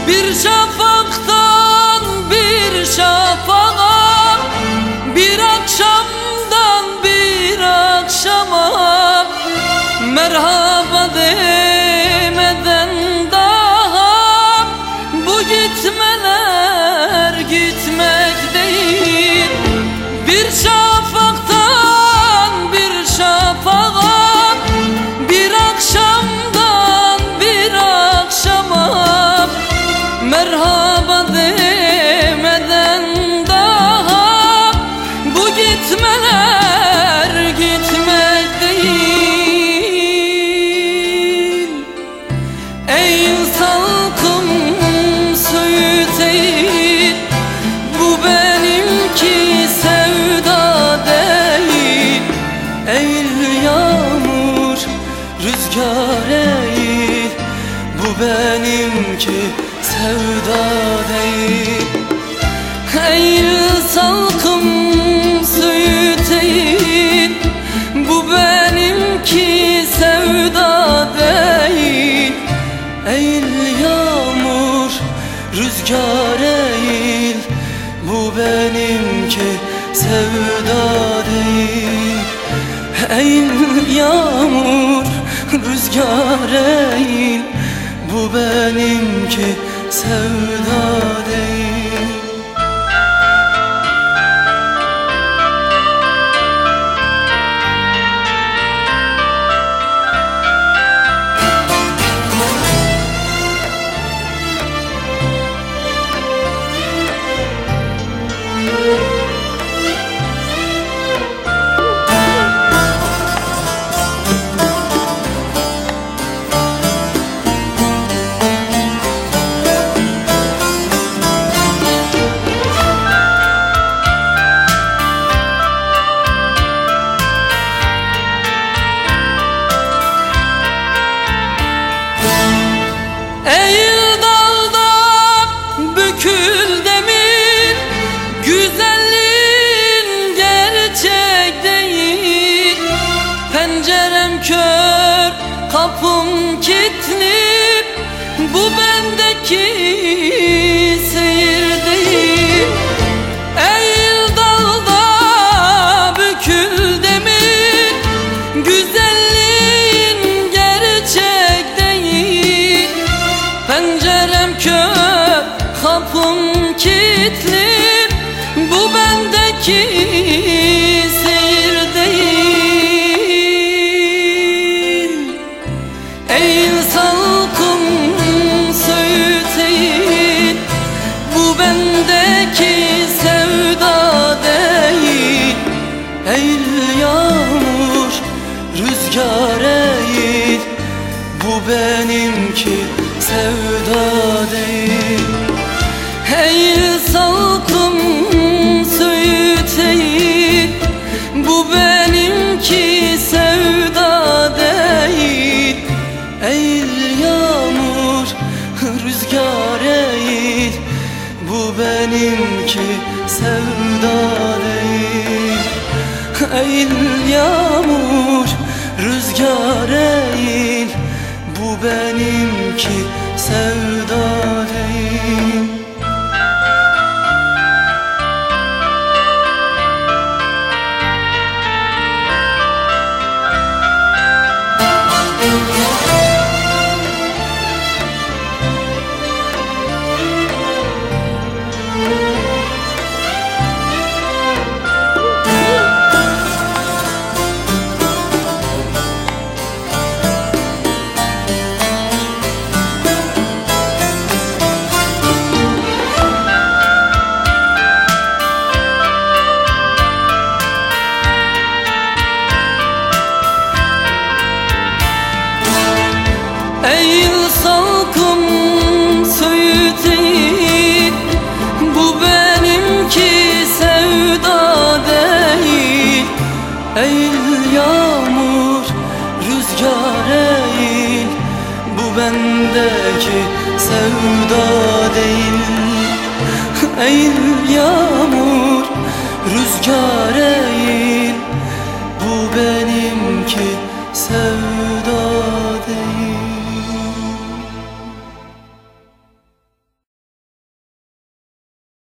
Bir şafaktan bir şafağa, bir akşamdan bir akşama, merhaba demeden daha bu gitmeler gitmek değil. Bir şafaktan bir şafağa, bir akşamdan bir akşama, merhaba demeden daha bu gitmeler gitmek değil. Ey salkım söğüt eğil, bu benimki sevda değil. Eğil yağmur rüzgar eğil, bu benimki sevda değil. Eğil salkım söğüt eğil, bu benimki sevda değil. Eğil yağmur rüzgar eğil, bu benimki sevda değil. Eğil yağmur rüzgar eğil, bu benimki sevda değil. Eğil dalda bükül demir, güzelliğin gerçek değil. Pencerem kör, kapım kilitli, bu bendeki seyir değil. Eğil dalda bükül demir, güzelliğin gerçek değil. Pencerem kör, kapım kilitli, bu bendeki seyir değil. Eğil salkım söğüt eğil, bu bendeki sevda değil. Eğil yağmur rüzgar eğil, bu benimki sevda değil. Eğil salkım söğüt eğil, bu benimki sevda değil. Eğil yağmur rüzgar eğil, bu benimki sevda değil. Eğil yağmur rüzgar eğil, bu benimki sevda değil. Eğil salkım söğüt eğil, bu benimki sevda değil. Eğil yağmur rüzgar eğil, bu bendeki sevda değil. Eğil yağmur rüzgar eğil, bu benimki sevda